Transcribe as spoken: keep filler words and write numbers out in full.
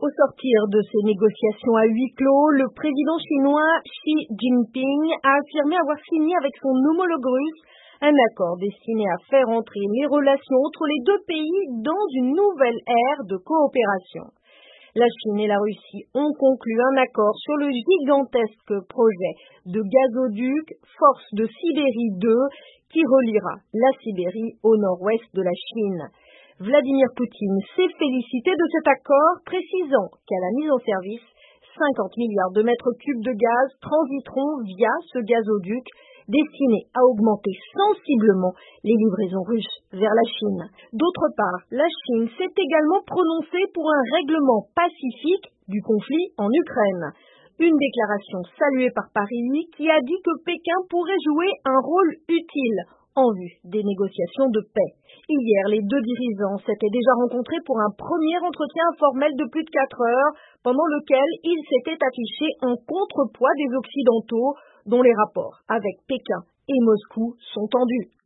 Au sortir de ces négociations à huis clos, le président chinois Xi Jinping a affirmé avoir signé avec son homologue russe un accord destiné à faire entrer les relations entre les deux pays dans une nouvelle ère de coopération. La Chine et la Russie ont conclu un accord sur le gigantesque projet de gazoduc Force de Sibérie deux qui reliera la Sibérie au nord-ouest de la Chine. Vladimir Poutine s'est félicité de cet accord, précisant qu'à la mise en service, cinquante milliards de mètres cubes de gaz transiteront via ce gazoduc destiné à augmenter sensiblement les livraisons russes vers la Chine. D'autre part, la Chine s'est également prononcée pour un règlement pacifique du conflit en Ukraine. Une déclaration saluée par Paris qui a dit que Pékin pourrait jouer un rôle utile en vue des négociations de paix. Hier, les deux dirigeants s'étaient déjà rencontrés pour un premier entretien informel de plus de quatre heures, pendant lequel ils s'étaient affichés en contrepoids des Occidentaux, dont les rapports avec Pékin et Moscou sont tendus.